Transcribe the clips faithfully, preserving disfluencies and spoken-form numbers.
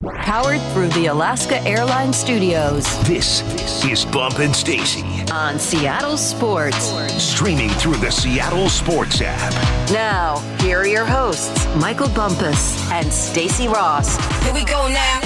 Powered through the Alaska Airlines Studios. This is Bump and Stacy on Seattle Sports. Streaming through the Seattle Sports app. Now, here are your hosts, Michael Bumpus and Stacy Ross. Here we go now.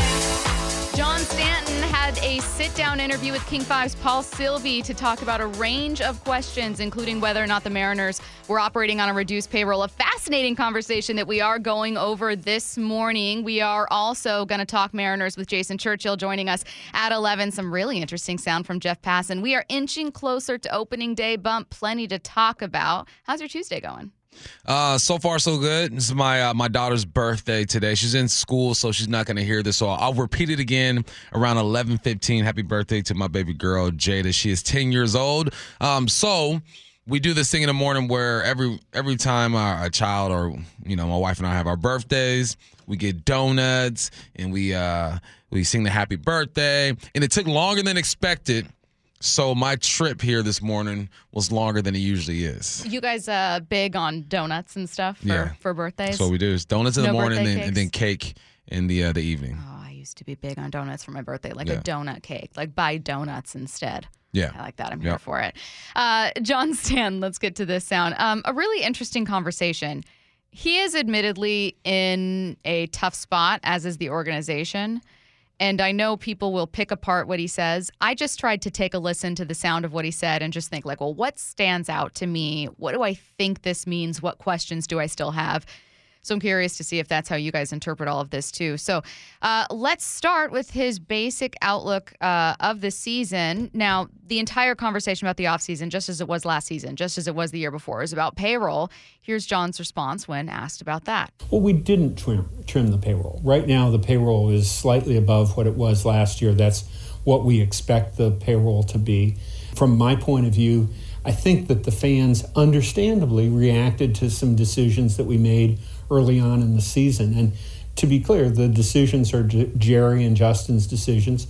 John Stanton had a sit-down interview with King five's Paul Sylvie to talk about a range of questions, including whether or not the Mariners were operating on a reduced payroll. A fascinating conversation that we are going over this morning. We are also going to talk Mariners with Jason Churchill joining us at eleven. Some really interesting sound from Jeff Passan. We are inching closer to opening day bump. Plenty to talk about. How's your Tuesday going? Uh, so far, so good. This is my uh, my daughter's birthday today. She's in school, so she's not going to hear this. So I'll repeat it again around eleven fifteen. Happy birthday to my baby girl, Jada. She is ten years old. Um, so we do this thing in the morning where every every time our, a child or, you know, my wife and I have our birthdays, we get donuts and we uh, we sing the happy birthday. And it took longer than expected. So my trip here this morning was longer than it usually is. You guys uh, big on donuts and stuff for, yeah. for birthdays? That's what we do. It's donuts in no the morning and then, cakes? and then cake in the uh, the evening. Oh, I used to be big on donuts for my birthday, like yeah. a donut cake. Like buy donuts instead. Yeah. I like that. I'm here yep. for it. Uh, John Stanton, let's get to this sound. Um, a really interesting conversation. He is admittedly in a tough spot, as is the organization. And I know people will pick apart what he says. I just tried to take a listen to the sound of what he said and just think like, well, what stands out to me? What do I think this means? What questions do I still have? So I'm curious to see if that's how you guys interpret all of this too. So uh, let's start with his basic outlook uh, of the season. Now, the entire conversation about the offseason, just as it was last season, just as it was the year before, is about payroll. Here's John's response when asked about that. Well, we didn't trim, trim the payroll. Right now, the payroll is slightly above what it was last year. That's what we expect the payroll to be. From my point of view, I think that the fans understandably reacted to some decisions that we made early on in the season. And to be clear, the decisions are J- Jerry and Justin's decisions.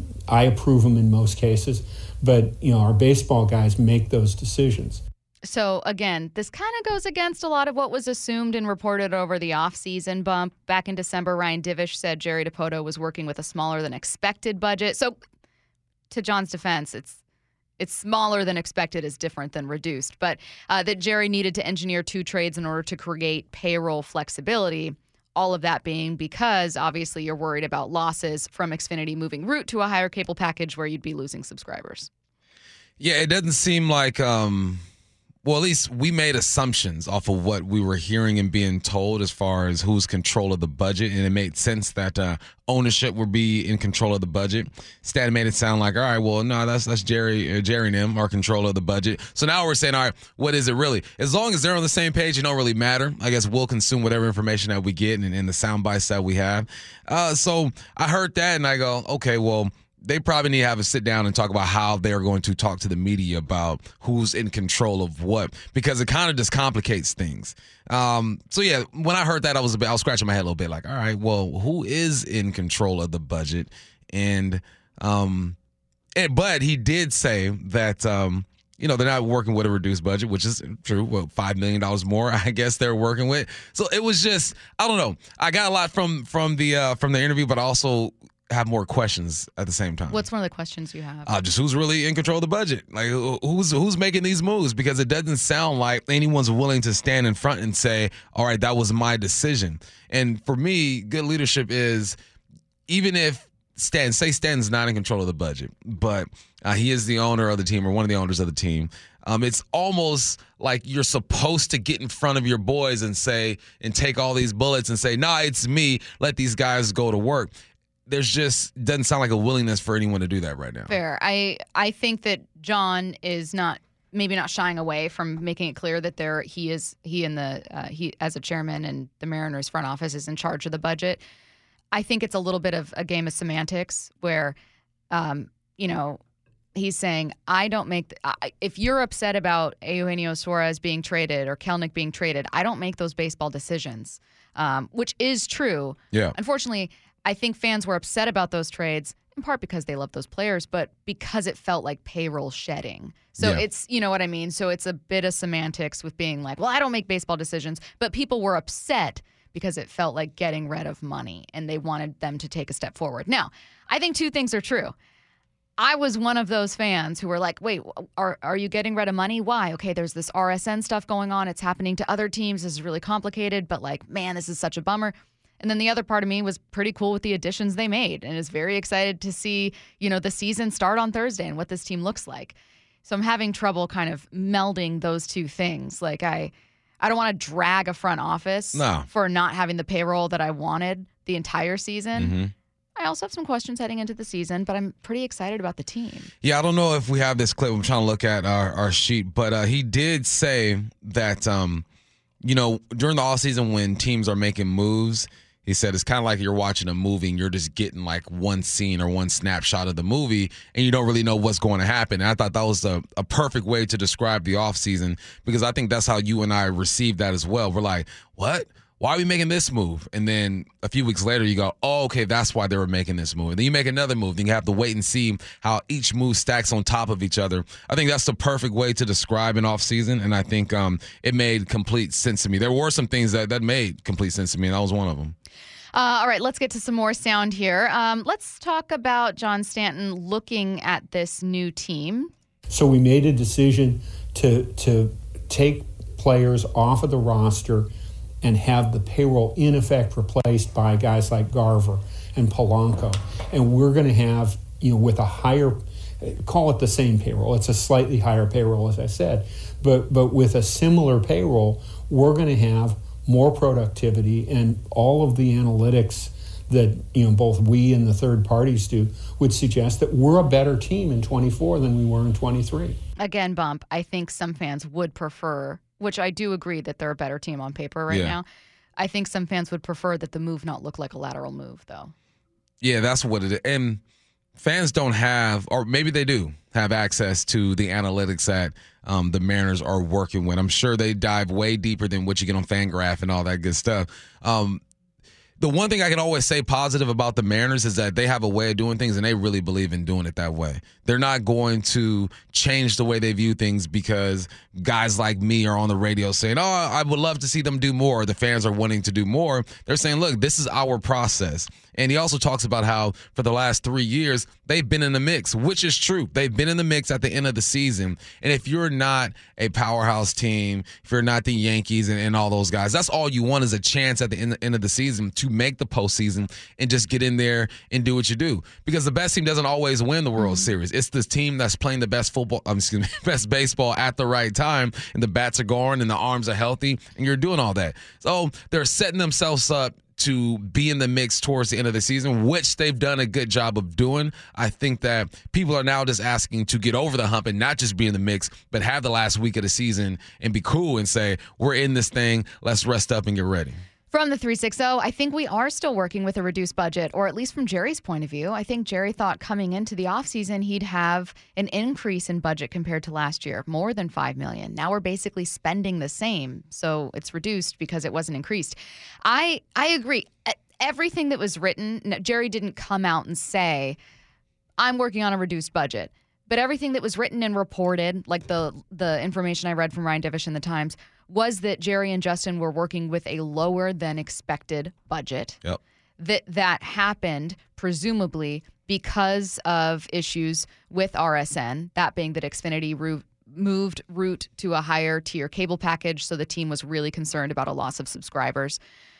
I approve them in most cases, but you know, our baseball guys make those decisions. So again, this kind of goes against a lot of what was assumed and reported over the offseason bump. Back in December, Ryan Divish said Jerry Dipoto was working with a smaller than expected budget. So to John's defense, it's It's smaller than expected is different than reduced, but uh, that Jerry needed to engineer two trades in order to create payroll flexibility. All of that being because obviously you're worried about losses from Xfinity moving Root to a higher cable package where you'd be losing subscribers. Yeah, it doesn't seem like, um, well, at least we made assumptions off of what we were hearing and being told as far as who's control of the budget, and it made sense that uh, ownership would be in control of the budget. Stan made it sound like, all right, well, no, that's that's Jerry, uh, Jerry and them are control of the budget. So now we're saying, all right, what is it really? As long as they're on the same page, it don't really matter. I guess we'll consume whatever information that we get and, and the sound bites that we have. Uh, so I heard that and I go, okay, well, they probably need to have a sit down and talk about how they're going to talk to the media about who's in control of what, because it kind of just complicates things. Um, so, yeah, when I heard that, I was a bit, I was scratching my head a little bit like, all right, well, who is in control of the budget? And, um, and but he did say that, um, you know, they're not working with a reduced budget, which is true. Well, five million dollars more, I guess they're working with. So it was just, I don't know. I got a lot from from the uh, from the interview, but also have more questions at the same time. What's one of the questions you have? Uh, just who's really in control of the budget? Like who's who's making these moves? Because it doesn't sound like anyone's willing to stand in front and say, all right, that was my decision. And for me, good leadership is, even if Stan, say Stan's not in control of the budget, but uh, he is the owner of the team or one of the owners of the team. Um, it's almost like you're supposed to get in front of your boys and say, and take all these bullets and say, nah, it's me. Let these guys go to work. There's just doesn't sound like a willingness for anyone to do that right now. Fair. I, I think that John is not maybe not shying away from making it clear that there he is he and the uh, he as a chairman and the Mariners front office is in charge of the budget. I think it's a little bit of a game of semantics where, um, you know, he's saying I don't make the, I, if you're upset about Eugenio Suarez being traded or Kelenic being traded, I don't make those baseball decisions, um, which is true. Yeah. Unfortunately, I think fans were upset about those trades in part because they love those players, but because it felt like payroll shedding. So yeah. it's, you know what I mean? So it's a bit of semantics with being like, well, I don't make baseball decisions, but people were upset because it felt like getting rid of money and they wanted them to take a step forward. Now, I think two things are true. I was one of those fans who were like, wait, are are you getting rid of money? Why? Okay, there's this R S N stuff going on. It's happening to other teams. This is really complicated, but like, man, this is such a bummer. And then the other part of me was pretty cool with the additions they made and is very excited to see, you know, the season start on Thursday and what this team looks like. So I'm having trouble kind of melding those two things. Like I, I don't want to drag a front office no. for not having the payroll that I wanted the entire season. Mm-hmm. I also have some questions heading into the season, but I'm pretty excited about the team. Yeah, I don't know if we have this clip. I'm trying to look at our, our sheet, but uh, he did say that, um, you know, during the offseason when teams are making moves, he said it's kind of like you're watching a movie and you're just getting like one scene or one snapshot of the movie and you don't really know what's going to happen. And I thought that was a, a perfect way to describe the offseason because I think that's how you and I received that as well. We're like, what? Why are we making this move? And then a few weeks later, you go, oh, okay, that's why they were making this move. And then you make another move. Then you have to wait and see how each move stacks on top of each other. I think that's the perfect way to describe an offseason, and I think um, it made complete sense to me. There were some things that, that made complete sense to me, and that was one of them. Uh, all right, let's get to some more sound here. Um, let's talk about John Stanton looking at this new team. So we made a decision to to take players off of the roster and have the payroll in effect replaced by guys like Garver and Polanco. And we're going to have, you know, with a higher, call it the same payroll. It's a slightly higher payroll, as I said. But but with a similar payroll, we're going to have more productivity, and all of the analytics that, you know, both we and the third parties do would suggest that we're a better team in twenty-four than we were in twenty-three. Again, Bump, I think some fans would prefer, which I do agree that they're a better team on paper right yeah. now. I think some fans would prefer that the move not look like a lateral move, though. Yeah, that's what it is. And fans don't have, or maybe they do, have access to the analytics that um, the Mariners are working with. I'm sure they dive way deeper than what you get on FanGraph and all that good stuff. Um, the one thing I can always say positive about the Mariners is that they have a way of doing things, and they really believe in doing it that way. They're not going to change the way they view things because guys like me are on the radio saying, oh, I would love to see them do more. The fans are wanting to do more. They're saying, look, this is our process. And he also talks about how for the last three years, they've been in the mix, which is true. They've been in the mix at the end of the season. And if you're not a powerhouse team, if you're not the Yankees and, and all those guys, that's all you want is a chance at the end, end of the season to make the postseason and just get in there and do what you do. Because the best team doesn't always win the World mm-hmm. Series. It's this team that's playing the best football, um, excuse me, best baseball at the right time, and the bats are going and the arms are healthy, and you're doing all that. So they're setting themselves up to be in the mix towards the end of the season, which they've done a good job of doing. I think that people are now just asking to get over the hump and not just be in the mix, but have the last week of the season and be cool and say, we're in this thing, let's rest up and get ready. From the three sixty, I think we are still working with a reduced budget, or at least from Jerry's point of view. I think Jerry thought coming into the offseason he'd have an increase in budget compared to last year, more than five million dollars. Now we're basically spending the same, so it's reduced because it wasn't increased. I I agree. Everything that was written, Jerry didn't come out and say, I'm working on a reduced budget. But everything that was written and reported, like the the information I read from Ryan Divish in the Times, was that Jerry and Justin were working with a lower than expected budget. Yep. That that happened presumably because of issues with R S N, that being that Xfinity ro- moved Root to a higher tier cable package, so the team was really concerned about a loss of subscribers.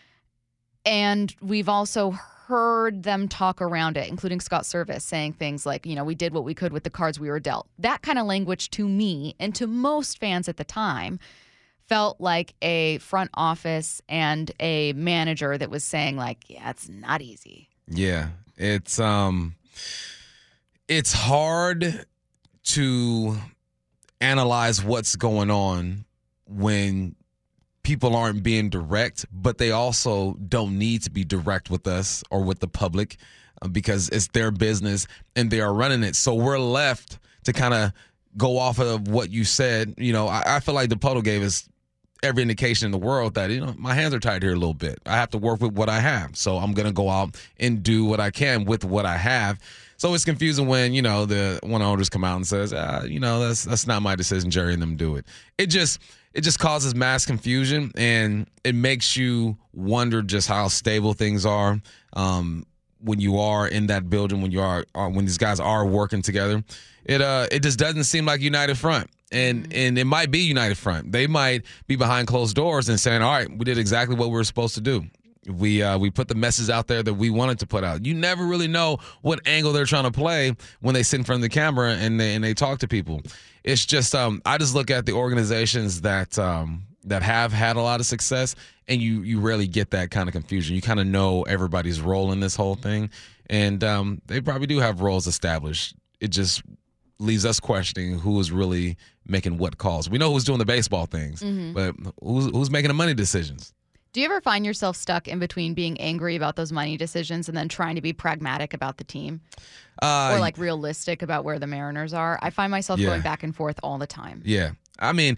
And we've also heard them talk around it, including Scott Service saying things like, you know, we did what we could with the cards we were dealt. That kind of language to me and to most fans at the time felt like a front office and a manager that was saying like, yeah, it's not easy. Yeah, it's um, it's hard to analyze what's going on when people aren't being direct, but they also don't need to be direct with us or with the public uh, because it's their business and they are running it. So we're left to kind of go off of what you said. You know, I, I feel like DePoto gave us every indication in the world that, you know, my hands are tied here a little bit. I have to work with what I have. So I'm going to go out and do what I can with what I have. So it's confusing when, you know, the one of the owners come out and says, ah, you know, that's that's not my decision, Jerry, and them do it. It just, it just causes mass confusion, and it makes you wonder just how stable things are um, when you are in that building, when you are, are when these guys are working together. It uh it just doesn't seem like United Front. And mm-hmm. and it might be United Front. They might be behind closed doors and saying, all right, we did exactly what we were supposed to do. We uh, we put the message out there that we wanted to put out. You never really know what angle they're trying to play when they sit in front of the camera and they and they talk to people. It's just um, I just look at the organizations that um, that have had a lot of success, and you you rarely get that kind of confusion. You kind of know everybody's role in this whole thing, and um, they probably do have roles established. It just leaves us questioning who is really making what calls. We know who's doing the baseball things, mm-hmm. but who's who's making the money decisions? Do you ever find yourself stuck in between being angry about those money decisions and then trying to be pragmatic about the team? Uh, or like realistic about where the Mariners are? I find myself yeah. going back and forth all the time. Yeah. I mean,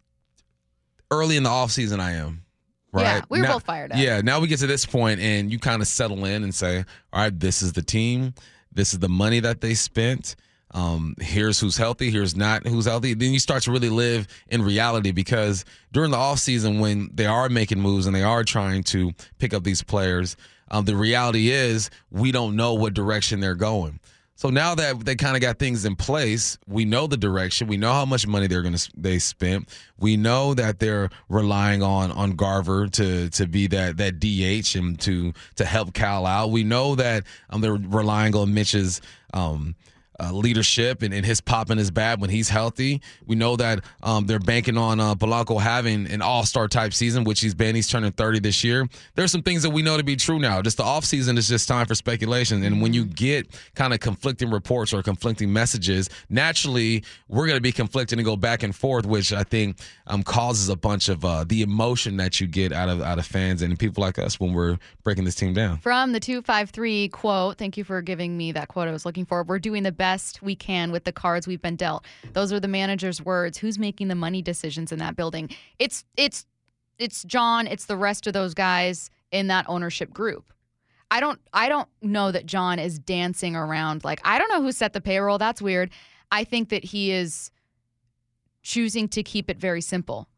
early in the offseason I am. Right? Yeah, we were now, both fired up. Yeah, now we get to this point and you kind of settle in and say, all right, this is the team. This is the money that they spent. Um, here's who's healthy, here's not who's healthy. Then you start to really live in reality, because during the offseason when they are making moves and they are trying to pick up these players, um, the reality is we don't know what direction they're going. So now that they kind of got things in place, we know the direction. We know how much money they're going to they spent. We know that they're relying on on Garver to to be that that D H and to to help Cal out. We know that um, they're relying on Mitch's um, Uh, leadership and, and his popping his bat when he's healthy. We know that um, they're banking on uh, Polanco having an all-star type season, which he's been. He's turning thirty this year. There's some things that we know to be true now. Just the offseason is just time for speculation. And when you get kind of conflicting reports or conflicting messages, naturally we're going to be conflicting and go back and forth, which I think um, causes a bunch of uh, the emotion that you get out of out of fans and people like us when we're breaking this team down. From the two five three quote, thank you for giving me that quote I was looking for. We're doing the best best we can with the cards we've been dealt. Those are the manager's words. Who's making the money decisions in that building? It's it's it's John, it's the rest of those guys in that ownership group. I don't I don't know that John is dancing around like, I don't know who set the payroll. That's weird. I think that he is choosing to keep it very simple.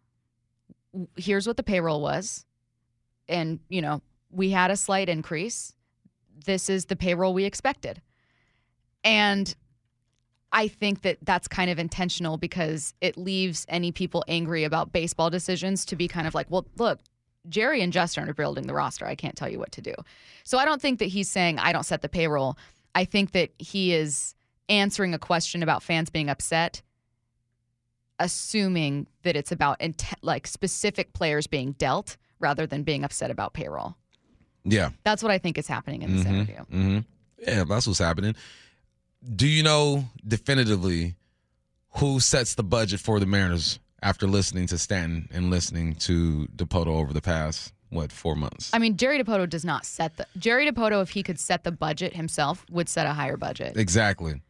Here's what the payroll was. And, you know, we had a slight increase. This is the payroll we expected. And I think that that's kind of intentional because it leaves any people angry about baseball decisions to be kind of like, well, look, Jerry and Justin are building the roster. I can't tell you what to do. So I don't think that he's saying I don't set the payroll. I think that he is answering a question about fans being upset, assuming that it's about int- like specific players being dealt rather than being upset about payroll. Yeah. That's what I think is happening in this mm-hmm. interview. Mm-hmm. Yeah, that's what's happening. Do you know definitively who sets the budget for the Mariners after listening to Stanton and listening to Dipoto over the past, what, four months? I mean, Jerry Dipoto does not set the... Jerry Dipoto, if he could set the budget himself, would set a higher budget. Exactly.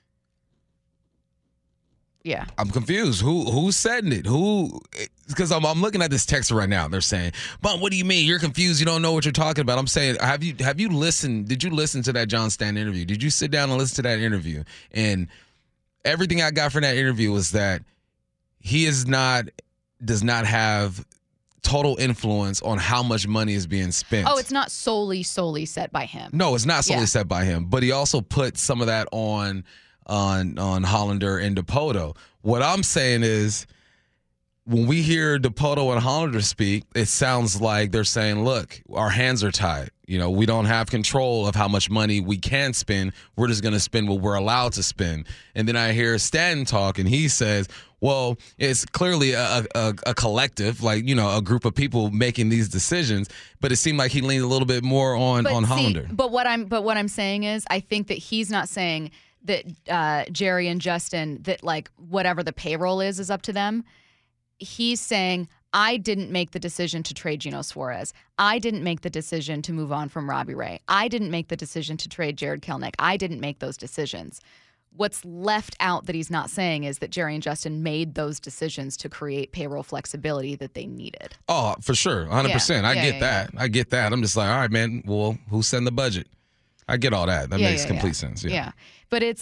Yeah. I'm confused. Who Who's setting it? Who... Because I'm, I'm looking at this text right now. They're saying, "But what do you mean? You're confused. You don't know what you're talking about." I'm saying, have you have you listened? Did you listen to that John Stanton interview? Did you sit down and listen to that interview? And everything I got from that interview was that he is not does not have total influence on how much money is being spent. Oh, it's not solely solely set by him. No, it's not solely yeah. set by him. But he also put some of that on on on Hollander and Dipoto. What I'm saying is, when we hear Dipoto and Hollander speak, it sounds like they're saying, look, our hands are tied. You know, we don't have control of how much money we can spend. We're just going to spend what we're allowed to spend. And then I hear Stanton talk, and he says, well, it's clearly a, a, a collective, like, you know, a group of people making these decisions. But it seemed like he leaned a little bit more on, but on see, Hollander. But what I'm but what I'm saying is I think that he's not saying that uh, Jerry and Justin, that, like, whatever the payroll is, is up to them. He's saying, I didn't make the decision to trade Gino Suarez. I didn't make the decision to move on from Robbie Ray. I didn't make the decision to trade Jared Kelenic. I didn't make those decisions. What's left out that he's not saying is that Jerry and Justin made those decisions to create payroll flexibility that they needed. Oh, for sure. one hundred percent. Yeah. I Yeah, get yeah, that. yeah. I get that. I'm just like, all right, man, well, who's setting the budget? I get all that. That Yeah, makes yeah, complete yeah. sense. Yeah. yeah. But it's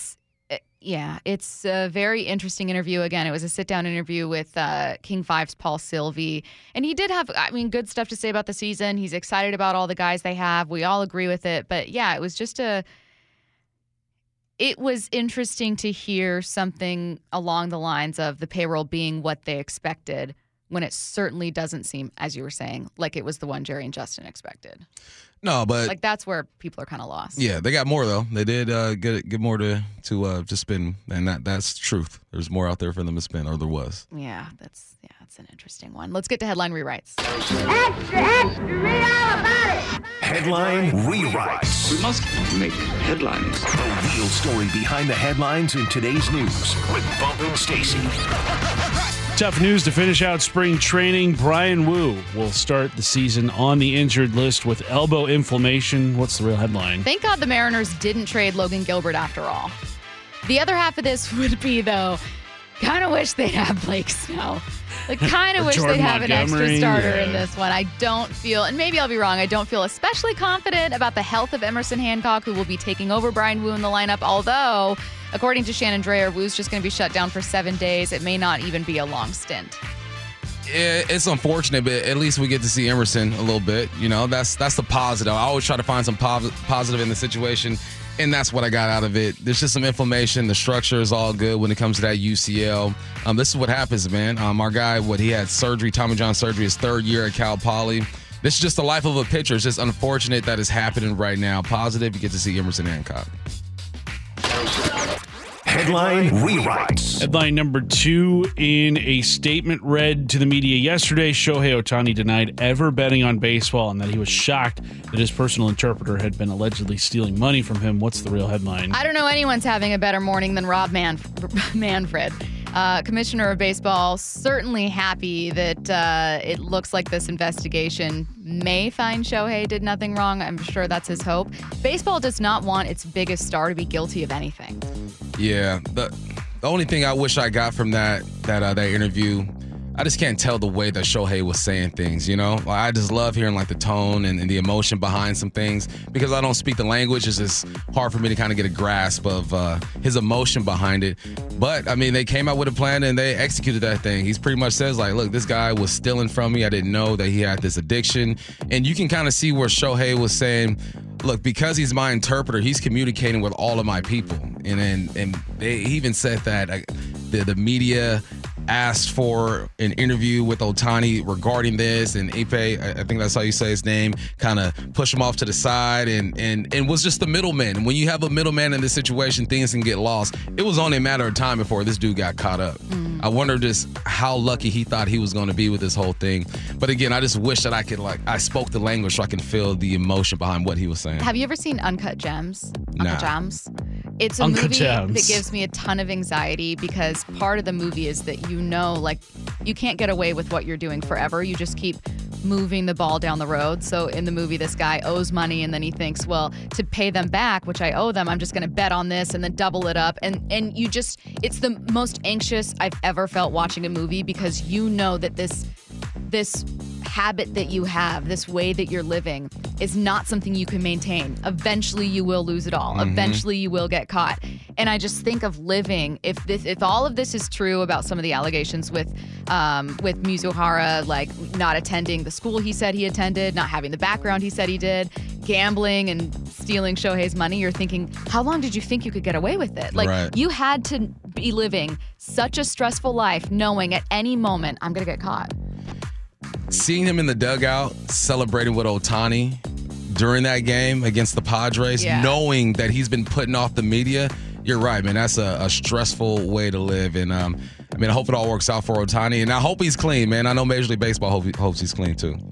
Yeah, it's a very interesting interview. Again, it was a sit-down interview with uh, King Five's Paul Sylvie. And he did have, I mean, good stuff to say about the season. He's excited about all the guys they have. We all agree with it. But, yeah, it was just a – it was interesting to hear something along the lines of the payroll being what they expected when it certainly doesn't seem, as you were saying, like it was the one Jerry and Justin expected. No, but like that's where people are kind of lost. Yeah, they got more though. They did uh, get get more to to uh, to spend, and that that's truth. There's more out there for them to spend, or there was. Yeah, that's yeah, that's an interesting one. Let's get to headline rewrites. Extra, extra, read all about it. Headline rewrites. We must make headlines. The real story behind the headlines in today's news with Bump and Stacy. Tough news to finish out spring training. Brian Wu will start the season on the injured list with elbow inflammation. What's the real headline? Thank God the Mariners didn't trade Logan Gilbert after all. The other half of this would be, though, kind of wish they'd have Blake Snell. Like, kind of wish Jordan they'd have an Montgomery, extra starter yeah. in this one. I don't feel, and maybe I'll be wrong, I don't feel especially confident about the health of Emerson Hancock, who will be taking over Brian Wu in the lineup, although, according to Shannon Dreyer, Wu's just going to be shut down for seven days. It may not even be a long stint. Yeah, it's unfortunate, but at least we get to see Emerson a little bit. You know, that's that's the positive. I always try to find some pos- positive in the situation, and that's what I got out of it. There's just some inflammation. The structure is all good when it comes to that U C L. Um, this is what happens, man. Um, our guy, what he had surgery, Tommy John surgery, his third year at Cal Poly. This is just the life of a pitcher. It's just unfortunate that it's happening right now. Positive, you get to see Emerson Hancock. Headline rewrites. Headline number two, in a statement read to the media yesterday, Shohei Ohtani denied ever betting on baseball and that he was shocked that his personal interpreter had been allegedly stealing money from him. What's the real headline? I don't know anyone's having a better morning than Rob Manf- Manfred. Uh, Commissioner of Baseball, certainly happy that uh, it looks like this investigation may find Shohei did nothing wrong. I'm sure that's his hope. Baseball does not want its biggest star to be guilty of anything. Yeah, the the only thing I wish I got from that that uh, that interview, I just can't tell the way that Shohei was saying things, you know? Like, I just love hearing like the tone and, and the emotion behind some things. Because I don't speak the language, it's just hard for me to kind of get a grasp of uh, his emotion behind it. But, I mean, they came out with a plan and they executed that thing. He's pretty much says like, look, this guy was stealing from me. I didn't know that he had this addiction. And you can kind of see where Shohei was saying, look, because he's my interpreter, he's communicating with all of my people. And then and they he even said that uh, the, the media asked for an interview with Ohtani regarding this, and Ipe, I think that's how you say his name, kind of pushed him off to the side and, and, and was just the middleman. And when you have a middleman in this situation, things can get lost. It was only a matter of time before this dude got caught up. Mm. I wonder just how lucky he thought he was going to be with this whole thing. But again, I just wish that I could, like, I spoke the language so I can feel the emotion behind what he was saying. Have you ever seen Uncut Gems? Nah. Uncut Gems? It's a Uncut movie Gems. that gives me a ton of anxiety because part of the movie is that you know, like, you can't get away with what you're doing forever. You just keep moving the ball down the road. So in the movie, this guy owes money and then he thinks, well, to pay them back, which I owe them, I'm just going to bet on this and then double it up. And and you just, it's the most anxious I've ever felt watching a movie because you know that this this habit that you have, this way that you're living, is not something you can maintain. Eventually you will lose it all. Mm-hmm. Eventually you will get caught. And I just think of living, if this, if all of this is true about some of the allegations with um, with Mizuhara, like not attending the school he said he attended, not having the background he said he did, gambling and stealing Shohei's money, you're thinking, how long did you think you could get away with it? Like, right. You had to be living such a stressful life knowing at any moment I'm going to get caught. Seeing him in the dugout celebrating with Ohtani during that game against the Padres, yeah. knowing that he's been putting off the media, you're right, man. That's a, a stressful way to live. And, um, I mean, I hope it all works out for Ohtani. And I hope he's clean, man. I know Major League Baseball hope he, hopes he's clean, too.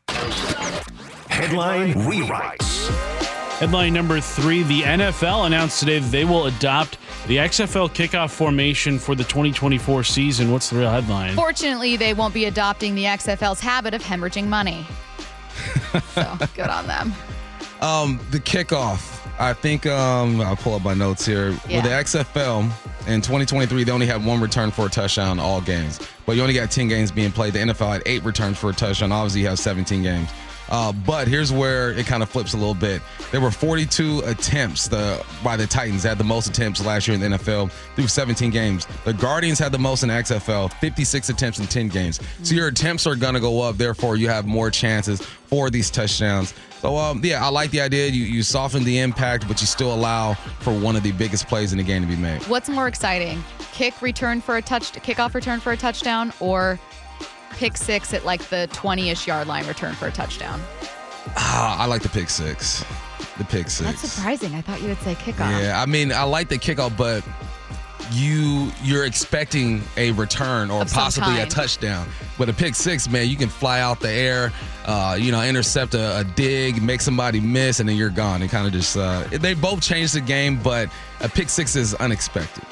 Headline rewrites. Headline number three, the N F L announced today that they will adopt the X F L kickoff formation for the twenty twenty-four season. What's the real headline? Fortunately, they won't be adopting the X F L's habit of hemorrhaging money. So, good on them. Um, the kickoff. I think um, I'll pull up my notes here. Yeah. With the X F L in twenty twenty-three, they only had one return for a touchdown in all games. But you only got ten games being played. The N F L had eight returns for a touchdown. Obviously, you have seventeen games. Uh, but here's where it kind of flips a little bit. There were forty-two attempts the, by the Titans. They had the most attempts last year in the N F L through seventeen games. The Guardians had the most in the X F L, fifty-six attempts in ten games. So your attempts are going to go up. Therefore, you have more chances for these touchdowns. So, um, yeah, I like the idea. You, you soften the impact, but you still allow for one of the biggest plays in the game to be made. What's more exciting? Kick return for a touch, kickoff return for a touchdown, or pick six at like the twenty-ish yard line return for a touchdown? Ah, I like the pick six. The pick six. That's surprising. I thought you would say kickoff. Yeah, I mean, I like the kickoff, but you you're expecting a return or Of some possibly a kind. touchdown. With a pick six, man, you can fly out the air, uh, you know, intercept a, a dig, make somebody miss, and then you're gone. It kind of just uh, they both change the game, but a pick six is unexpected.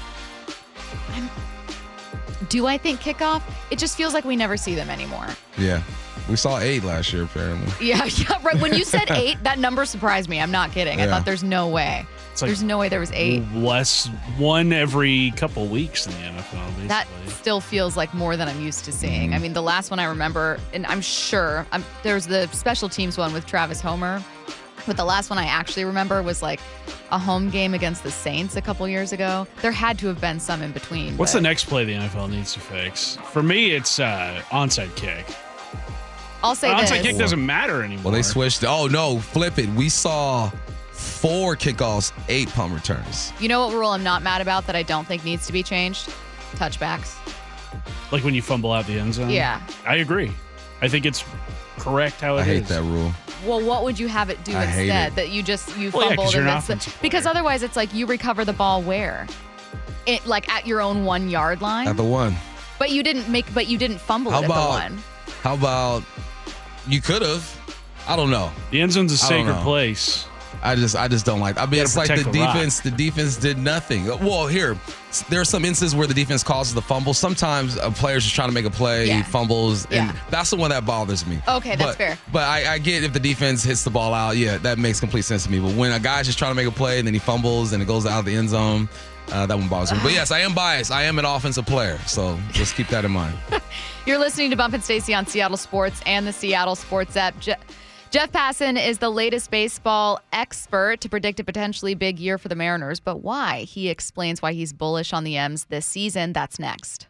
Do I think kickoff? It just feels like we never see them anymore. Yeah. We saw eight last year, apparently. Yeah, yeah, right. When you said eight, that number surprised me. I'm not kidding. I Yeah. thought there's no way. It's like there's no way there was eight. Less one every couple weeks in the N F L, basically. That still feels like more than I'm used to seeing. Mm-hmm. I mean, the last one I remember, and I'm sure I'm, there was the special teams one with Travis Homer, but the last one I actually remember was like a home game against the Saints a couple years ago. There had to have been some in between. What's but- the next play the N F L needs to fix? For me, it's uh, onside kick. I'll say onside this. kick doesn't matter anymore. Well, they switched. Oh, no, flip it. We saw four kickoffs, eight punt returns. You know what rule I'm not mad about that I don't think needs to be changed? Touchbacks. Like when you fumble out the end zone? Yeah. I agree. I think it's correct how it I is. hate that rule. Well, what would you have it do I hate instead? it. That you just you Well, yeah, 'cause fumbled you're and an that's the, offensive player. because otherwise it's like you recover the ball where? It like at your own one yard line. At the one. But you didn't make but you didn't fumble How it about- at the one. How about you could have? I don't know. The end zone's a I don't sacred know. place. I just I just don't like. I mean, gotta it's like the protect the rock. defense. The defense did nothing. Well, here there are some instances where the defense causes the fumble. Sometimes a player's just trying to make a play, Yeah. he fumbles, and Yeah. that's the one that bothers me. Okay, that's But- fair. But I, I get if the defense hits the ball out, yeah, that makes complete sense to me. But when a guy's just trying to make a play and then he fumbles and it goes out of the end zone, uh, that one bothers me. But yes, I am biased. I am an offensive player, so just keep that in mind. You're listening to Bump and Stacy on Seattle Sports and the Seattle Sports app. Je- Jeff Passan is the latest baseball expert to predict a potentially big year for the Mariners. But why? He explains why he's bullish on the M's this season. That's next.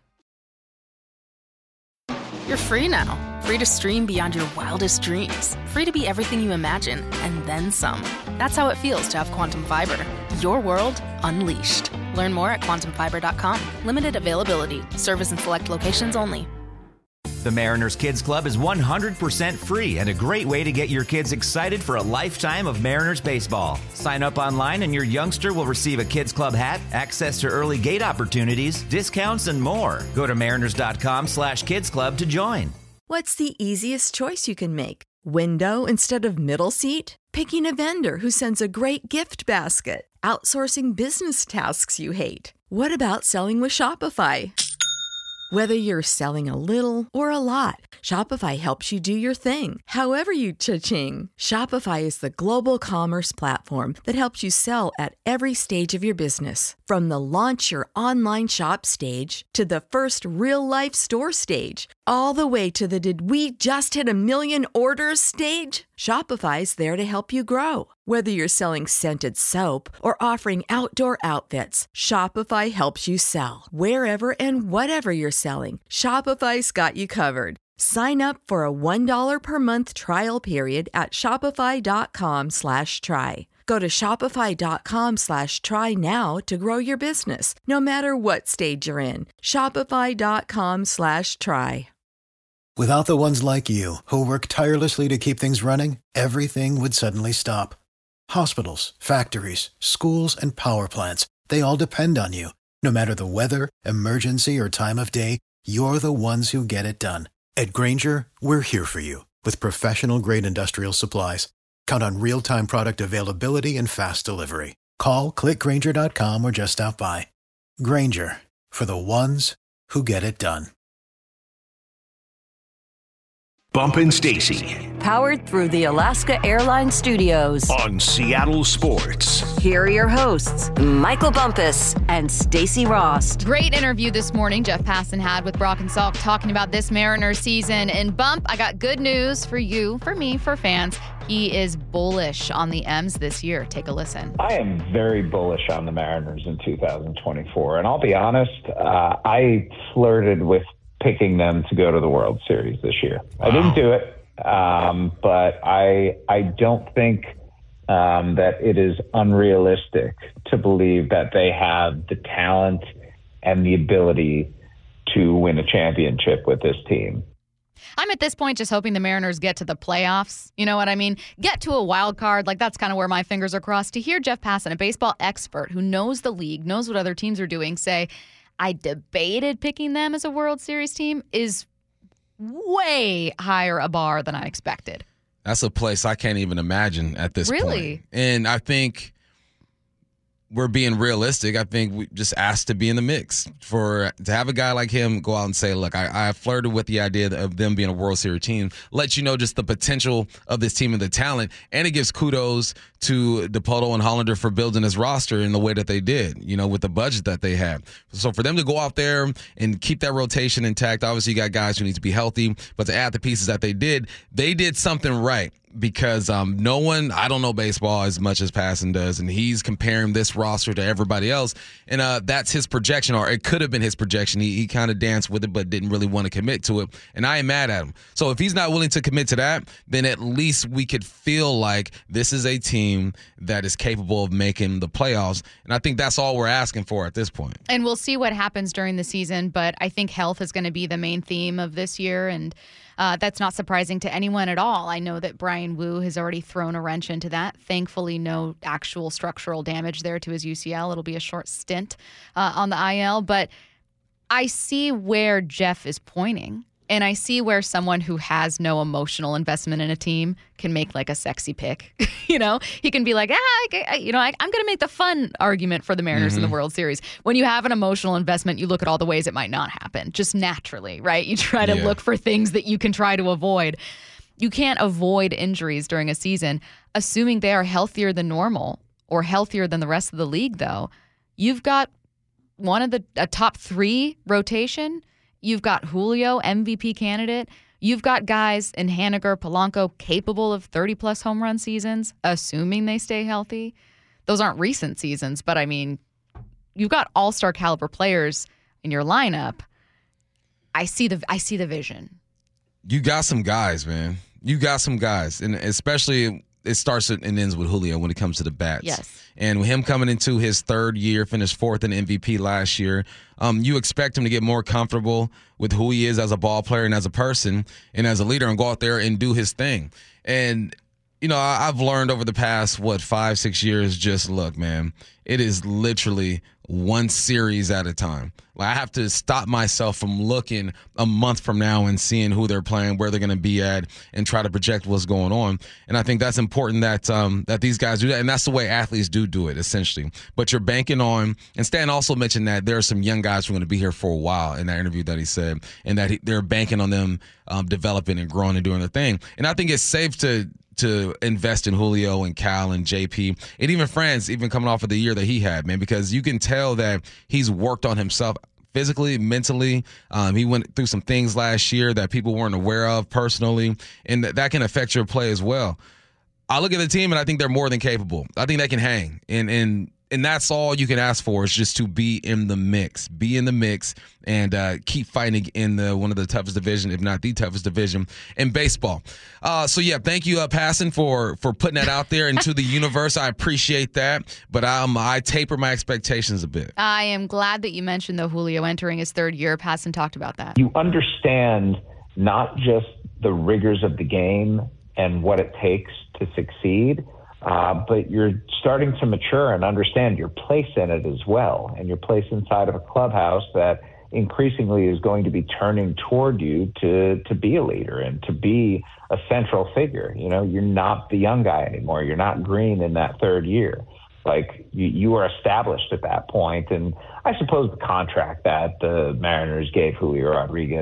You're free now. Free to stream beyond your wildest dreams. Free to be everything you imagine and then some. That's how it feels to have Quantum Fiber. Your world unleashed. Learn more at quantum fiber dot com. Limited availability. Service in select locations only. The Mariners Kids Club is one hundred percent free and a great way to get your kids excited for a lifetime of Mariners baseball. Sign up online and your youngster will receive a Kids Club hat, access to early gate opportunities, discounts, and more. Go to mariners.com slash kids club to join. What's the easiest choice you can make? Window instead of middle seat? Picking a vendor who sends a great gift basket? Outsourcing business tasks you hate? What about selling with Shopify? Whether you're selling a little or a lot, Shopify helps you do your thing, however you cha-ching. Shopify is the global commerce platform that helps you sell at every stage of your business. From the launch your online shop stage to the first real-life store stage, all the way to the did we just hit a million orders stage. Shopify's there to help you grow. Whether you're selling scented soap or offering outdoor outfits, Shopify helps you sell. Wherever and whatever you're selling, Shopify's got you covered. Sign up for a one dollar per month trial period at shopify.com slash try. Go to shopify.com slash try now to grow your business, no matter what stage you're in. Shopify.com slash try. Without the ones like you, who work tirelessly to keep things running, everything would suddenly stop. Hospitals, factories, schools, and power plants, they all depend on you. No matter the weather, emergency, or time of day, you're the ones who get it done. At Grainger, we're here for you with professional-grade industrial supplies. Count on real-time product availability and fast delivery. Call, click Grainger dot com, or just stop by. Grainger, for the ones who get it done. Bump and Stacy Powered through the Alaska Airlines Studios. on Seattle Sports. Here are your hosts, Michael Bumpus and Stacy Rost. Great interview this morning Jeff Passan had with Brock and Salk talking about this Mariners season. And Bump, I got good news for you, for me, for fans. He is bullish on the M's this year. Take a listen. I am very bullish on the Mariners in two thousand twenty-four. And I'll be honest, uh, I flirted with picking them to go to the World Series this year. Wow. I didn't do it, um, but I I don't think um, that it is unrealistic to believe that they have the talent and the ability to win a championship with this team. I'm at this point just hoping the Mariners get to the playoffs. You know what I mean? Get to a wild card. Like, that's kind of where my fingers are crossed. To hear Jeff Passan, a baseball expert who knows the league, knows what other teams are doing, say, I debated picking them as a World Series team is way higher a bar than I expected. That's a place I can't even imagine at this Really? point. And I think we're being realistic. I think we just asked to be in the mix. For to have a guy like him go out and say, look, I, I flirted with the idea of them being a World Series team, let you know just the potential of this team and the talent. And it gives kudos to DePoto and Hollander for building this roster in the way that they did, you know, with the budget that they have. So for them to go out there and keep that rotation intact, obviously you got guys who need to be healthy, but to add the pieces that they did, they did something right. Because um, no one, I don't know baseball as much as Passan does, and he's comparing this roster to everybody else, and uh, that's his projection, or it could have been his projection. He, he kind of danced with it, but didn't really want to commit to it, and I am mad at him. So if he's not willing to commit to that, then at least we could feel like this is a team that is capable of making the playoffs, and I think that's all we're asking for at this point. And we'll see what happens during the season, but I think health is going to be the main theme of this year, and Uh, that's not surprising to anyone at all. I know that Brian Wu has already thrown a wrench into that. Thankfully, no actual structural damage there to his U C L. It'll be a short stint uh, on the I L. But I see where Jeff is pointing, and I see where someone who has no emotional investment in a team can make like a sexy pick. You know, he can be like, ah, I, you know, I, I'm going to make the fun argument for the Mariners mm-hmm. in the World Series. When you have an emotional investment, you look at all the ways it might not happen, just naturally, right? You try to yeah. look for things that you can try to avoid. You can't avoid injuries during a season, assuming they are healthier than normal or healthier than the rest of the league, though. You've got one of the a top three rotation. You've got Julio, M V P candidate. You've got guys in Haniger, Polanco capable of thirty-plus home run seasons, assuming they stay healthy. Those aren't recent seasons, but, I mean, you've got all-star caliber players in your lineup. I see the I see the vision. You got some guys, man. You got some guys, and especially it starts and ends with Julio when it comes to the bats. Yes. And with him coming into his third year, finished fourth in M V P last year, um, you expect him to get more comfortable with who he is as a ball player and as a person and as a leader and go out there and do his thing. And, you know, I, I've learned over the past, what, five, six years, just look, man, it is literally one series at a time. Like, I have to stop myself from looking a month from now and seeing who they're playing, where they're going to be at, and try to project what's going on. And I think that's important that um, that these guys do that, and that's the way athletes do do it, essentially. But you're banking on, and Stan also mentioned that there are some young guys who are going to be here for a while in that interview that he said, and that he, they're banking on them um, developing and growing and doing their thing. And I think it's safe to to invest in Julio and Cal and J P and even Franz, even coming off of the year that he had, man, because you can tell that he's worked on himself physically, mentally. Um, he went through some things last year that people weren't aware of personally, and th- that can affect your play as well. I look at the team, and I think they're more than capable. I think they can hang, and and and that's all you can ask for is just to be in the mix, be in the mix, and uh, keep fighting in the one of the toughest division, if not the toughest division in baseball. Uh, so yeah, thank you, uh, Passan, for for putting that out there into the universe. I appreciate that, but um, I taper my expectations a bit. I am glad that you mentioned the Julio entering his third year. Passan talked about that. You understand not just the rigors of the game and what it takes to succeed, Uh, but you're starting to mature and understand your place in it as well, and your place inside of a clubhouse that increasingly is going to be turning toward you to to be a leader and to be a central figure. You know, you're not the young guy anymore. You're not green in that third year. Like, you, you are established at that point. And I suppose the contract that the Mariners gave Julio Rodriguez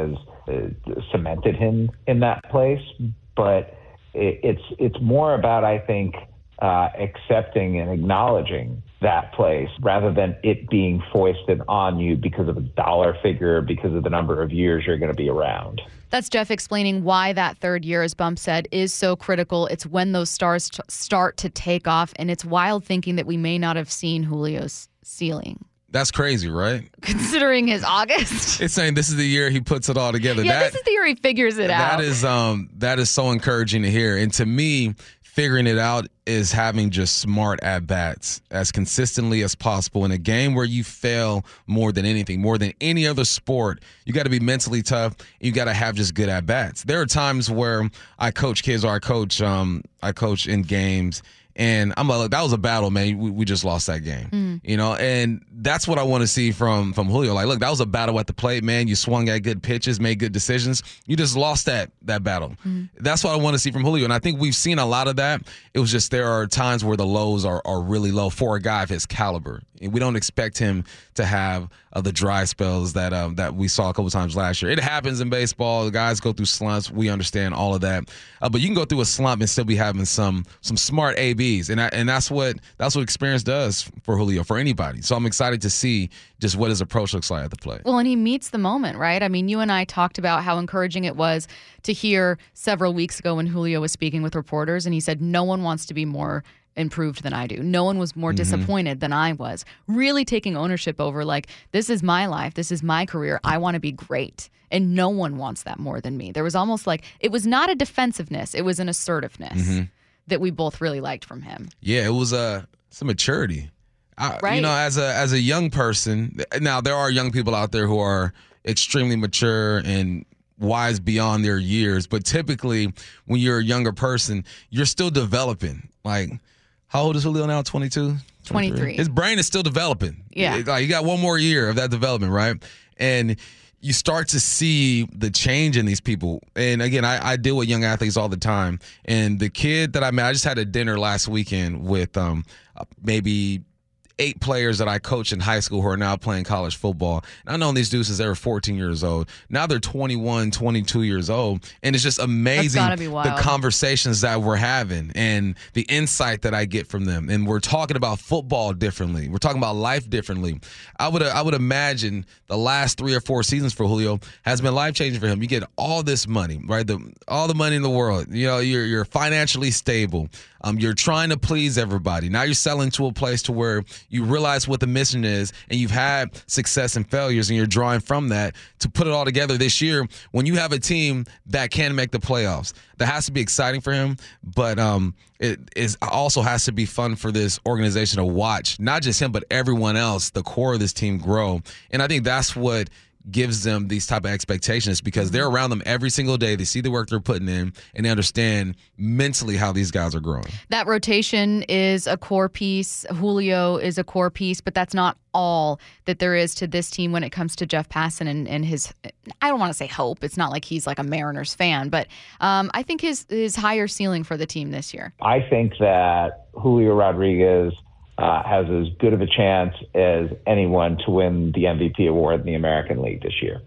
cemented him in that place. But it, it's it's more about, I think, uh, accepting and acknowledging that place rather than it being foisted on you because of a dollar figure, because of the number of years you're going to be around. That's Jeff explaining why that third year, as Bump said, is so critical. It's when those stars t- start to take off, and it's wild thinking that we may not have seen Julio's ceiling. That's crazy, right? Considering his August. It's saying this is the year he puts it all together. Yeah, that, this is the year he figures it that out. That is um that is so encouraging to hear. And to me, figuring it out is having just smart at-bats as consistently as possible. In a game where you fail more than anything, more than any other sport, you got to be mentally tough. You got to have just good at-bats. There are times where I coach kids or I coach um I coach in games, and I'm like, that was a battle, man. We, we just lost that game, mm. you know. And that's what I want to see from from Julio. Like, look, that was a battle at the plate, man. You swung at good pitches, made good decisions. You just lost that that battle. Mm. That's what I want to see from Julio. And I think we've seen a lot of that. It was just there are times where the lows are are really low for a guy of his caliber. And we don't expect him to have uh, the dry spells that um, that we saw a couple times last year. It happens in baseball. The guys go through slumps. We understand all of that. Uh, but you can go through a slump and still be having some some smart A Bs, and I, and that's what that's what experience does for Julio, for anybody. So I'm excited to see just what his approach looks like at the plate. Well, and he meets the moment, right? I mean, you and I talked about how encouraging it was to hear several weeks ago when Julio was speaking with reporters, and he said, no one wants to be more improved than I do. No one was more mm-hmm. disappointed than I was. Really taking ownership over, like, this is my life. This is my career. I want to be great. And no one wants that more than me. There was almost like, it was not a defensiveness. It was an assertiveness mm-hmm. that we both really liked from him. Yeah, it was a, some maturity. I, right. You know, as a as a young person, now there are young people out there who are extremely mature and wise beyond their years. But typically, when you're a younger person, you're still developing. Like, how old is Julio now? twenty-two? twenty-three. His brain is still developing. Yeah. Like, you got one more year of that development, right? And you start to see the change in these people. And again, I, I deal with young athletes all the time. And the kid that I met, I just had a dinner last weekend with um maybe eight players that I coached in high school who are now playing college football. And I've known these dudes since they were fourteen years old. Now they're twenty-one, twenty-two years old. And it's just amazing the conversations that we're having and the insight that I get from them. And we're talking about football differently. We're talking about life differently. I would I would imagine the last three or four seasons for Julio has been life-changing for him. You get all this money, right? The, all the money in the world. You know, you're you're financially stable. Um, you're trying to please everybody. Now you're selling to a place to where you realize what the mission is, and you've had success and failures, and you're drawing from that to put it all together this year when you have a team that can make the playoffs. That has to be exciting for him, but um, it is also has to be fun for this organization to watch, not just him, but everyone else, the core of this team grow. And I think that's what gives them these type of expectations, because they're around them every single day. They see the work they're putting in, and they understand mentally how these guys are growing. That rotation is a core piece. Julio is a core piece, but that's not all that there is to this team when it comes to Jeff Passan and, and his, I don't want to say hope. It's not like he's like a Mariners fan, but um, I think his, his higher ceiling for the team this year. I think that Julio Rodriguez Uh, has as good of a chance as anyone to win the M V P award in the American League this year.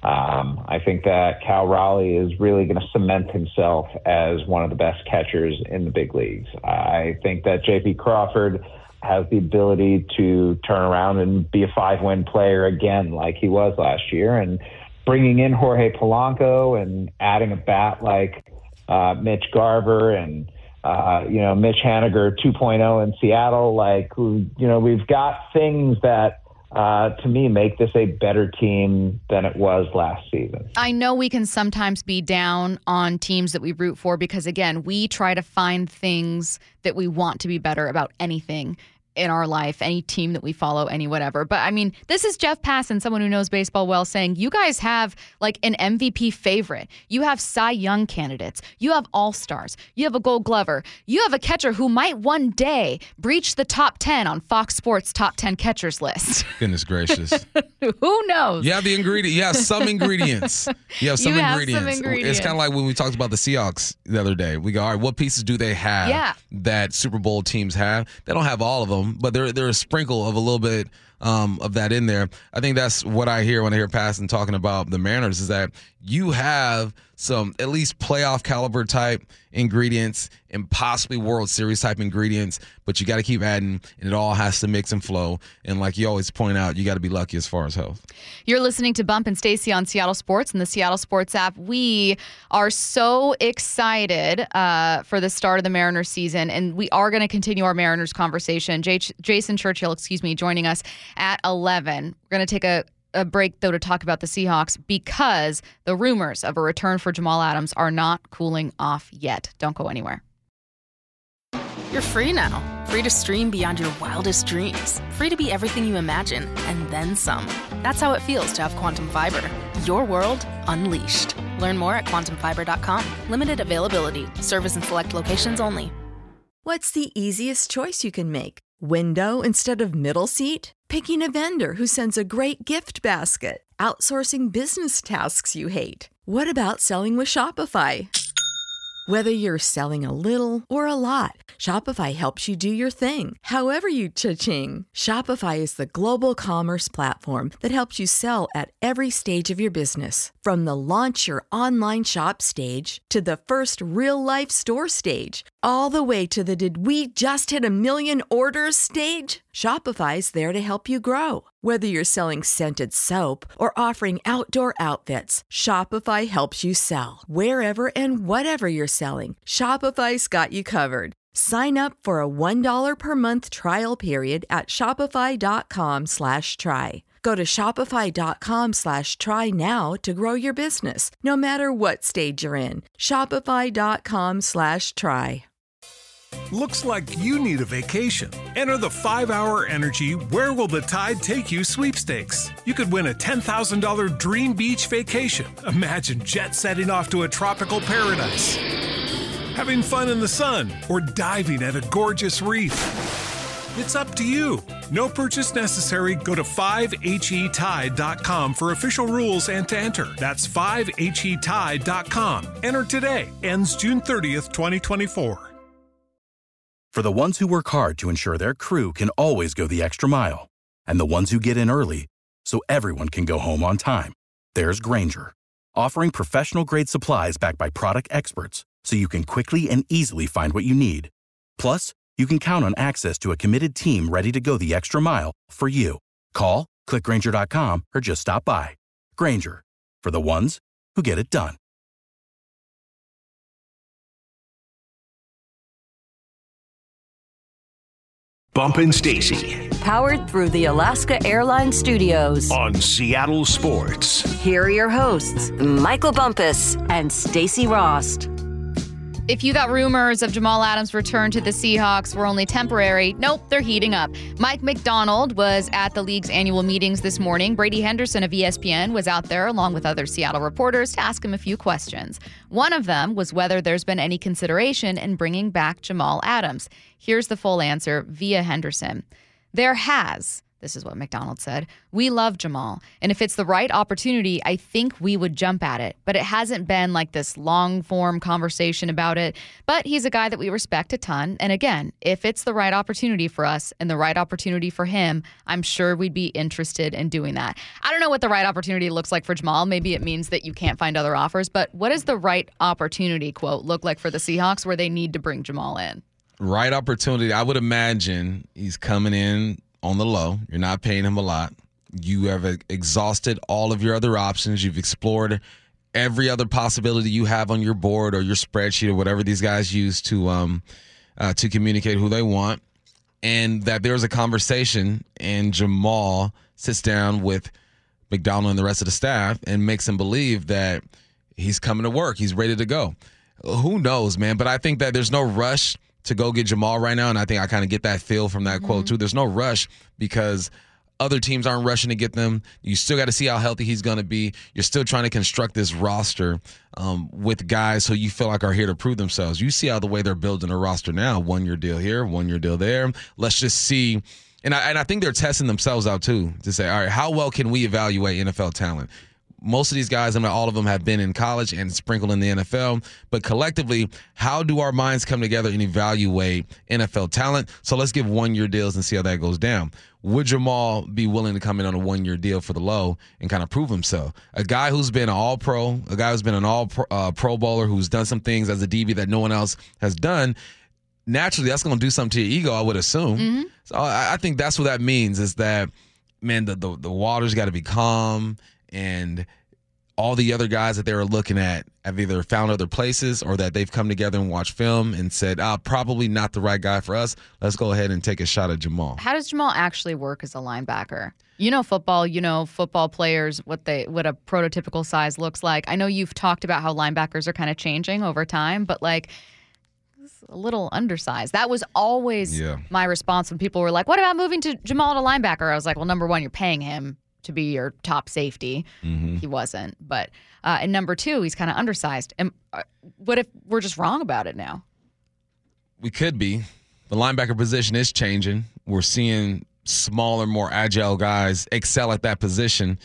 Um, I think that Cal Raleigh is really going to cement himself as one of the best catchers in the big leagues. I think that J P Crawford has the ability to turn around and be a five-win player again like he was last year. And bringing in Jorge Polanco and adding a bat like uh, Mitch Garver and Uh, you know, Mitch Haniger two point oh in Seattle, like, you know, we've got things that, uh, to me, make this a better team than it was last season. I know we can sometimes be down on teams that we root for because, again, we try to find things that we want to be better about anything in our life, any team that we follow, any whatever. But I mean, this is Jeff Passan, someone who knows baseball well, saying you guys have like an M V P favorite. You have Cy Young candidates. You have all-stars. You have a Gold Glover. You have a catcher who might one day breach the top ten on Fox Sports top ten catchers list. Goodness gracious. Who knows? You have the ingredient. You have some ingredients. You have some you ingredients. Have some ingredients. It's kind of like when we talked about the Seahawks the other day. We go, all right, what pieces do they have yeah. that Super Bowl teams have? They don't have all of them. them, but there there is a sprinkle of a little bit um, of that in there. I think that's what I hear when I hear Passon talking about the Mariners, is that you have some at least playoff caliber type ingredients and possibly World Series type ingredients, but you got to keep adding, and it all has to mix and flow. And like you always point out, you got to be lucky as far as health. You're listening to Bump and Stacy on Seattle Sports and the Seattle Sports app. We are so excited uh, for the start of the Mariners season, and we are going to continue our Mariners conversation. J- Jason Churchill, excuse me, joining us at eleven. We're going to take a a break, though, to talk about the Seahawks because the rumors of a return for Jamal Adams are not cooling off yet. Don't go anywhere. You're free now. Free to stream beyond your wildest dreams. Free to be everything you imagine and then some. That's how it feels to have Quantum Fiber. Your world unleashed. Learn more at quantum fiber dot com. Limited availability. Service in select locations only. What's the easiest choice you can make? Window instead of middle seat? Picking a vendor who sends a great gift basket? Outsourcing business tasks you hate? What about selling with Shopify? Whether you're selling a little or a lot, Shopify helps you do your thing, however you cha-ching. Shopify is the global commerce platform that helps you sell at every stage of your business. From the launch your online shop stage to the first real-life store stage, all the way to the did we just hit a million orders stage. Shopify's there to help you grow. Whether you're selling scented soap or offering outdoor outfits, Shopify helps you sell. Wherever and whatever you're selling, Shopify's got you covered. Sign up for a one dollar per month trial period at shopify.com slash try. Go to shopify.com slash try now to grow your business, no matter what stage you're in. Shopify.com slash try. Looks like you need a vacation. Enter the five hour Energy Where Will the Tide Take You sweepstakes. You could win a ten thousand dollars dream beach vacation. Imagine jet setting off to a tropical paradise, having fun in the sun, or diving at a gorgeous reef. It's up to you. No purchase necessary. Go to five H E tide dot com for official rules and to enter. That's five H E tide dot com. Enter today. Ends June thirtieth, twenty twenty-four. For the ones who work hard to ensure their crew can always go the extra mile, and the ones who get in early so everyone can go home on time, there's Grainger, offering professional-grade supplies backed by product experts so you can quickly and easily find what you need. Plus, you can count on access to a committed team ready to go the extra mile for you. Call, click Grainger dot com, or just stop by. Grainger, for the ones who get it done. Bump and Stacy. Powered through the Alaska Airlines Studios. On Seattle Sports. Here are your hosts, Michael Bumpus and Stacy Rost. If you thought rumors of Jamal Adams' return to the Seahawks were only temporary, nope, they're heating up. Mike Macdonald was at the league's annual meetings this morning. Brady Henderson of E S P N was out there along with other Seattle reporters to ask him a few questions. One of them was whether there's been any consideration in bringing back Jamal Adams. Here's the full answer via Henderson. There has. This is what Macdonald said. We love Jamal, and if it's the right opportunity, I think we would jump at it. But it hasn't been like this long-form conversation about it. But he's a guy that we respect a ton. And again, if it's the right opportunity for us and the right opportunity for him, I'm sure we'd be interested in doing that. I don't know what the right opportunity looks like for Jamal. Maybe it means that you can't find other offers. But what does the right opportunity, quote, look like for the Seahawks where they need to bring Jamal in? Right opportunity. I would imagine he's coming in on the low. You're not paying him a lot. You have exhausted all of your other options. You've explored every other possibility you have on your board or your spreadsheet or whatever these guys use to um uh, to communicate who they want. And that there's a conversation and Jamal sits down with Macdonald and the rest of the staff and makes him believe that he's coming to work. He's ready to go. Who knows, man? But I think that there's no rush to go get Jamal right now, and I think I kind of get that feel from that mm-hmm. quote, too. There's no rush because other teams aren't rushing to get them. You still got to see how healthy he's going to be. You're still trying to construct this roster um, with guys who you feel like are here to prove themselves. You see how the way they're building a roster now, one-year deal here, one-year deal there. Let's just see. And I, and I think they're testing themselves out, too, to say, all right, how well can we evaluate N F L talent? most of these guys, I mean, all of them have been in college and sprinkled in the N F L. But collectively, how do our minds come together and evaluate N F L talent? So let's give one-year deals and see how that goes down. Would Jamal be willing to come in on a one-year deal for the low and kind of prove himself? A guy who's been an all-pro, a guy who's been an all-pro uh, pro bowler, who's done some things as a D B that no one else has done, naturally that's going to do something to your ego, I would assume. Mm-hmm. So I, I think that's what that means is that, man, the, the, the water's got to be calm, and all the other guys that they were looking at have either found other places or that they've come together and watched film and said, ah, probably not the right guy for us. Let's go ahead and take a shot at Jamal. How does Jamal actually work as a linebacker? You know football, you know football players, what they what a prototypical size looks like. I know you've talked about how linebackers are kind of changing over time, but like a little undersized. That was always yeah. my response when people were like, what about moving to Jamal to linebacker? I was like, well, number one, you're paying him to be your top safety. Mm-hmm. He wasn't. But uh, and number two, he's kind of undersized. And uh, what if we're just wrong about it now? We could be. The linebacker position is changing. We're seeing smaller, more agile guys excel at that position.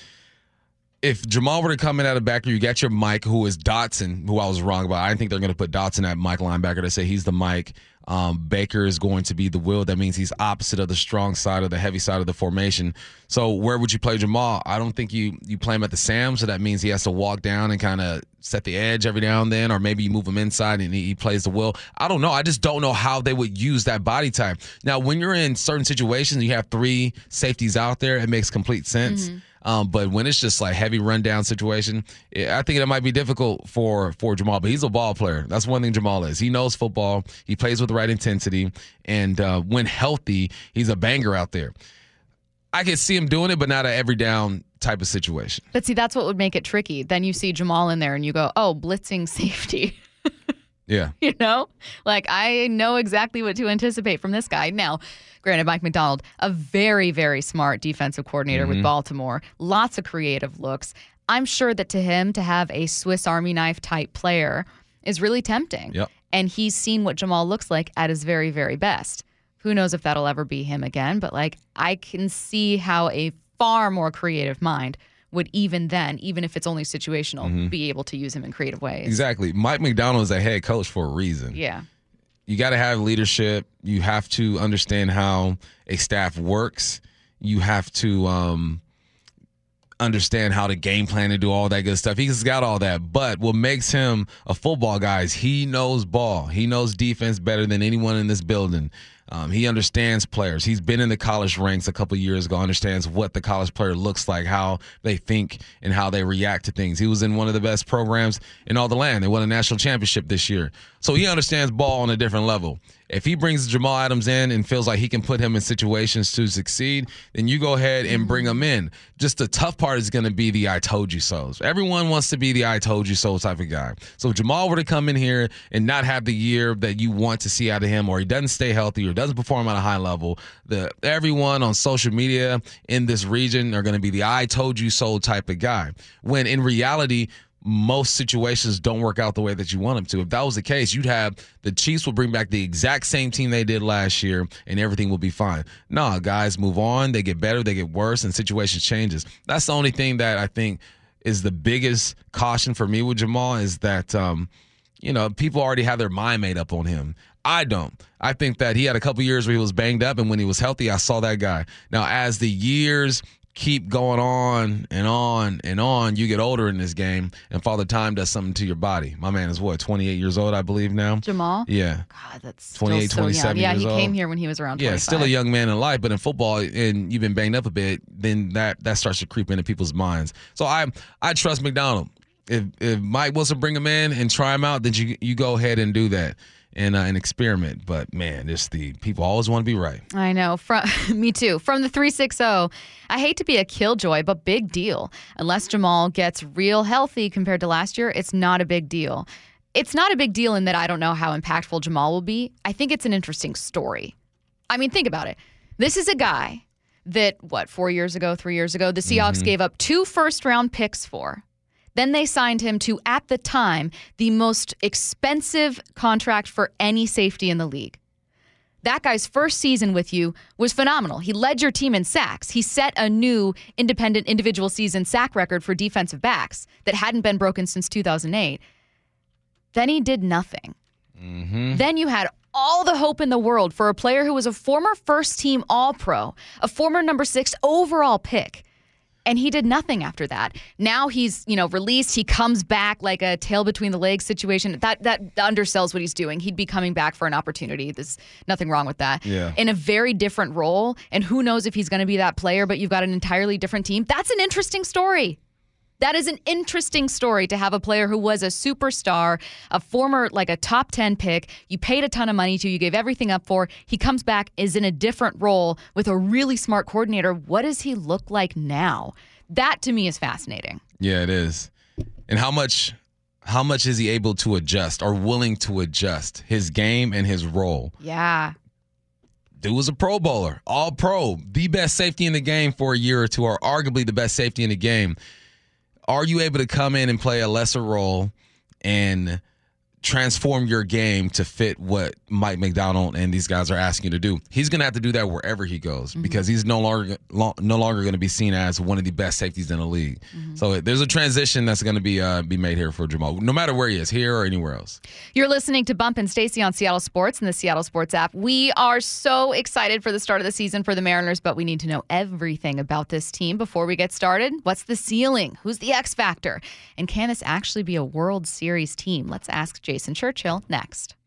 If Jamal were to come in at a backer, you got your Mike, who is Dotson, who I was wrong about. I didn't think they're going to put Dotson at Mike linebacker. They say he's the Mike. Um, Baker is going to be the Will. That means he's opposite of the strong side or the heavy side of the formation. So where would you play Jamal? I don't think you you play him at the Sam, so that means he has to walk down and kind of set the edge every now and then, or maybe you move him inside and he, he plays the Will. I don't know. I just don't know how they would use that body type. Now, when you're in certain situations, you have three safeties out there, it makes complete sense. Mm-hmm. Um, but when it's just like heavy rundown situation, I think it might be difficult for, for Jamal. But he's a ball player. That's one thing Jamal is. He knows football. He plays with the right intensity. And uh, when healthy, he's a banger out there. I could see him doing it, but not an every down type of situation. But see, that's what would make it tricky. Then you see Jamal in there and you go, oh, blitzing safety. Yeah. You know, like I know exactly what to anticipate from this guy. Now, granted, Mike Macdonald, a very, very smart defensive coordinator mm-hmm. with Baltimore, lots of creative looks. I'm sure that to him to have a Swiss Army knife type player is really tempting. Yep. And he's seen what Jamal looks like at his very, very best. Who knows if that'll ever be him again, but like I can see how a far more creative mind would even then, even if it's only situational, mm-hmm. be able to use him in creative ways. Exactly. Mike Macdonald is a head coach for a reason. Yeah. You got to have leadership. You have to understand how a staff works. You have to um, understand how to game plan and do all that good stuff. He's got all that. But what makes him a football guy is he knows ball. He knows defense better than anyone in this building. Um, he understands players. He's been in the college ranks a couple years ago, understands what the college player looks like, how they think, and how they react to things. He was in one of the best programs in all the land. They won a national championship this year. So he understands ball on a different level. If he brings Jamal Adams in and feels like he can put him in situations to succeed, then you go ahead and bring him in. Just the tough part is going to be the I told you so's. Everyone wants to be the I told you so type of guy. So if Jamal were to come in here and not have the year that you want to see out of him, or he doesn't stay healthy or doesn't perform at a high level, the everyone on social media in this region are going to be the I told you so type of guy. When in reality, most situations don't work out the way that you want them to. If that was the case, you'd have the Chiefs will bring back the exact same team they did last year and everything will be fine. No, guys move on. They get better. They get worse and situations changes. That's the only thing that I think is the biggest caution for me with Jamal is that, um, you know, people already have their mind made up on him. I don't. I think that he had a couple years where he was banged up, and when he was healthy, I saw that guy. Now, as the years keep going on and on and on, you get older in this game, and Father Time does something to your body. My man is what, twenty-eight years old, I believe now? Jamal? Yeah. God, that's twenty-eight, still so twenty-seven young. Yeah, years he old. came here when he was around twenty-five. Yeah, still a young man in life, but in football, and you've been banged up a bit, then that that starts to creep into people's minds. So I I trust Macdonald. If if Mike wants to bring him in and try him out, then you you go ahead and do that. And, uh, and experiment. But, man, this the people always want to be right. I know. From me too. From the three sixty, I hate to be a killjoy, but big deal. Unless Jamal gets real healthy compared to last year, it's not a big deal. It's not a big deal in that I don't know how impactful Jamal will be. I think it's an interesting story. I mean, think about it. This is a guy that, what, four years ago, three years ago, the Seahawks mm-hmm. gave up two first-round picks for. Then they signed him to, at the time, the most expensive contract for any safety in the league. That guy's first season with you was phenomenal. He led your team in sacks. He set a new independent individual season sack record for defensive backs that hadn't been broken since two thousand eight. Then he did nothing. Mm-hmm. Then you had all the hope in the world for a player who was a former first-team All-Pro, a former number six overall pick. And he did nothing after that. Now he's, you know, released. He comes back like a tail between the legs situation. That that undersells what he's doing. He'd be coming back for an opportunity. There's nothing wrong with that. Yeah. In a very different role. And who knows if he's going to be that player, but you've got an entirely different team. That's an interesting story. That is an interesting story to have a player who was a superstar, a former, like a top ten pick. You paid a ton of money to, you gave everything up for. He comes back, is in a different role with a really smart coordinator. What does he look like now? That to me is fascinating. Yeah, it is. And how much how much is he able to adjust or willing to adjust his game and his role? Yeah. Dude was a Pro Bowler, all pro, the best safety in the game for a year or two, or arguably the best safety in the game. Are you able to come in and play a lesser role and transform your game to fit what Mike McDonald and these guys are asking you to do? He's going to have to do that wherever he goes mm-hmm. because he's no longer lo- no longer going to be seen as one of the best safeties in the league. Mm-hmm. So there's a transition that's going to be uh, be made here for Jamal, no matter where he is, here or anywhere else. You're listening to Bump and Stacey on Seattle Sports and the Seattle Sports app. We are so excited for the start of the season for the Mariners, but we need to know everything about this team before we get started. What's the ceiling? Who's the X factor? And can this actually be a World Series team? Let's ask Jason Churchill next.